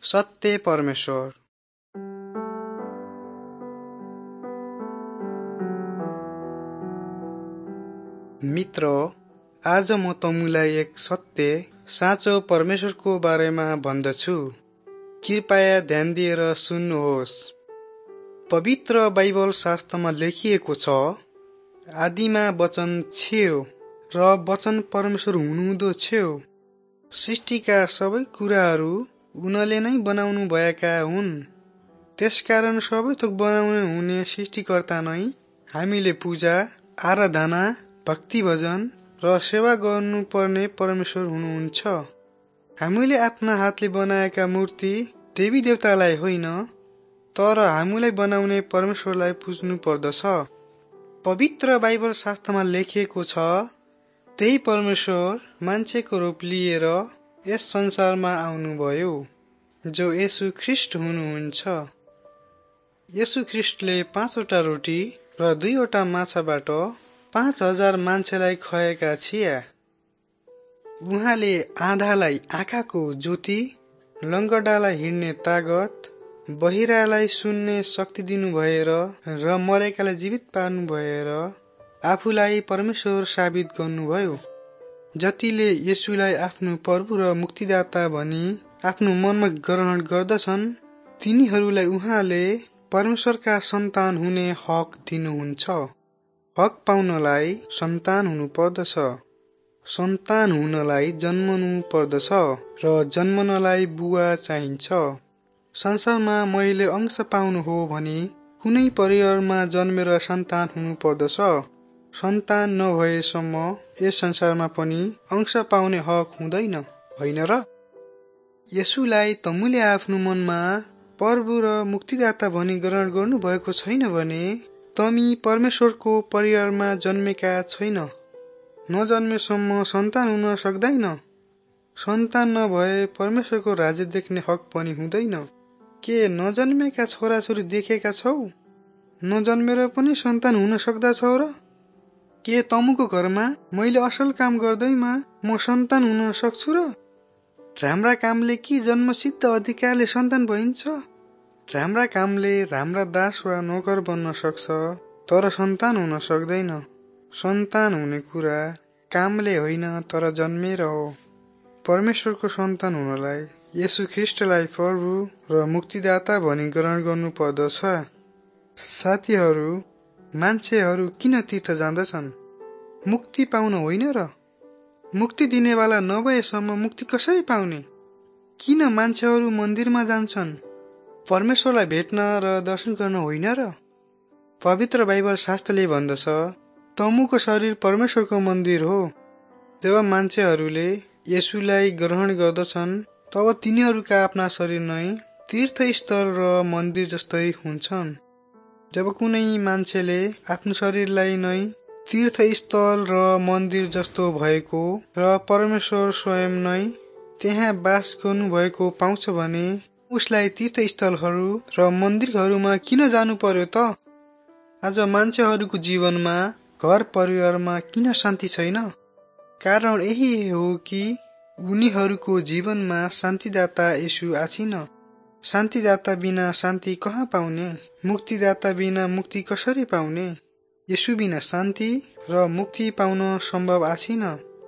सत्य परमेश्वर। मित्र, आज म तमुलाई एक सत्य साँचो परमेश्वरको बारेमा भन्दछु। कृपया ध्यान दिएर सुन्नुहोस्। पवित्र बाइबल शास्त्रमा लेखिएको छ, आदिमा वचन थियो र वचन परमेश्वर हुनुहुँदो थियो। सृष्टिका सबै कुराहरू उनले नै बनाउनु भएका हुन्। त्यसकारण सबै थोक बनाउने हुने सृष्टिकर्ता नै हामीले पूजा, आराधना, भक्ति भजन र सेवा गर्नुपर्ने परमेश्वर हुनुहुन्छ। हामीले आफ्ना हातले बनाएका मूर्ति देवी देवतालाई होइन, तर हामीलाई बनाउने परमेश्वरलाई पुज्नु पर्दछ। पवित्र बाइबल शास्त्रमा लेखिएको छ, त्यही परमेश्वर मान्छेको रूप लिएर यस संसारमा आउनुभयो, जो येशू ख्रीष्ट हुनुहुन्छ। येशू ख्रीष्टले 5वटा रोटी र 2वटा माछाबाट 5000 मान्छेलाई खुवाएका थिए। उहाँले आँधालाई आँखाको ज्योति, लङ्गडालाई हिँड्ने तागत, बहिरालाई सुन्ने शक्ति दिनु भएर र मरेकालाई जीवित पार्नु भएर आफूलाई परमेश्वर साबित गर्नुभयो। जतिले येशूलाई आफ्नो प्रभु र मुक्तिदाता भनी आफ्नो मनमा ग्रहण गर्दछन्, तिनीहरूलाई उहाँले परमेश्वरका सन्तान हुने हक दिनुहुन्छ। हक पाउनलाई सन्तान हुनु पर्दछ, सन्तान हुनलाई जन्मनु पर्दछ र जन्मनलाई बुवा चाहिन्छ। संसारमा मैले अंश पाउनु हो भने कुनै परिवारमा जन्मेर सन्तान हुनु पर्दछ। सन्तान नभएसम्म यस संसारमा पनि अंश पाउने हक हुँदैन, होइन र? येशूलाई तमुले आफ्नो मनमा प्रभु र मुक्तिदाता भनी ग्रहण गर्नु भएको छैन भने तमी परमेश्वरको परिवारमा जन्मेका छैन। नजन्मेसम्म सन्तान हुन सक्दैन। सन्तान नभए परमेश्वरको राज्य देख्ने हक पनि हुँदैन। के नजन्मेका छोराछोरी देखेका छौ? नजन्मेर पनि सन्तान हुन सक्दछौ र? के तमुको घरमा मैले असल काम गर्दैमा म सन्तान हुन सक्छु र? राम्रा कामले कि जन्मसिद्ध अधिकारले सन्तान भइन्छ? राम्रा कामले राम्रा दास वा नोकर बन्न सक्छ, तर सन्तान हुन सक्दैन। सन्तान हुने कुरा कामले होइन, तर जन्मेर हो। परमेश्वरको सन्तान हुनलाई येशू ख्रीष्टलाई प्रभु र मुक्तिदाता भनी ग्रहण गर्नु पर्दछ। साथीहरू, मान्छेहरू किन तीर्थ जाँदछन्? मुक्ति पाउन होइन र? मुक्ति दिनेवाला नभएसम्म मुक्ति कसरी पाउने? किन मान्छेहरू मन्दिरमा जान्छन्? परमेश्वरलाई भेट्न र दर्शन गर्न होइन र? पवित्र बाइबल शास्त्रले भन्दछ, तमुको शरीर परमेश्वरको मन्दिर हो। जब मान्छेहरूले येशूलाई ग्रहण गर्दछन्, तब तिनीहरूका आफ्ना शरीर नै तीर्थस्थल र मन्दिर जस्तै हुन्छन्। जब कुनै मान्छेले आफ्नो शरीरलाई नै तीर्थस्थल र मन्दिर जस्तो भएको र परमेश्वर स्वयं नै त्यहाँ बास गर्नु भएको पाउँछ भने उसलाई तीर्थस्थलहरू र मन्दिरहरूमा किन जानु पर्यो त? आज मान्छेहरूको जीवनमा, घर परिवारमा किन शान्ति छैन? कारण यही हो कि उनीहरूको जीवनमा शान्तिदाता येशू आछिन। शान्तिदाता बिना शान्ति कहाँ पाउने? मुक्तिदाता बिना मुक्ति कसरी पाउने? येशू बिना शान्ति र मुक्ति पाउन सम्भव आछिन।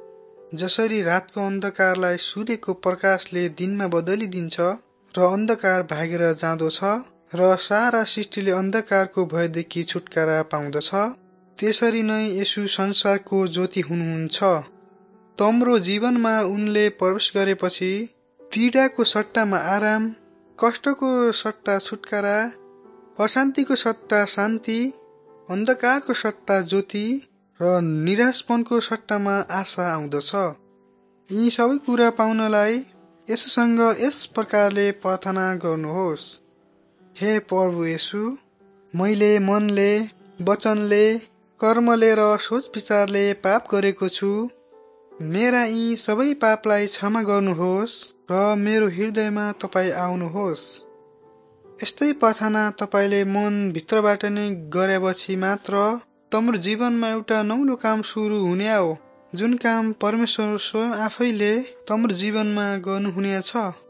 जसरी रातको अन्धकारलाई सूर्यको प्रकाशले दिनमा बदलिदिन्छ र अन्धकार भागेर जाँदो छ र सारा सृष्टिले अन्धकारको भयदेखि छुटकारा पाउँदछ, त्यसरी नै येशू संसारको ज्योति हुनुहुन्छ। तम्रो जीवनमा उनले प्रवेश गरेपछि पीडाको सट्टामा आराम, कष्टको सट्टा छुटकारा, अशान्तिको सट्टा शान्ति, अन्धकारको सट्टा ज्योति र निराशपनको सट्टामा आशा आउँदछ। यी सबै कुरा पाउनलाई येशूसँग यस प्रकारले प्रार्थना गर्नुहोस्। हे प्रभु येशू, मैले मनले, वचनले, कर्मले र सोच विचारले पाप गरेको छु। मेरा यी सबै पापलाई क्षमा गर्नुहोस् र मेरो हृदयमा तपाईँ आउनुहोस्। यस्तै प्रार्थना तपाईले मन भित्रबाट नै गरेपछि मात्र तम्रो जीवनमा एउटा नौलो काम सुरु हुने हो, जुन काम परमेश्वर स्वयं आफैले तम्रो जीवनमा गर्नुहुनेछ।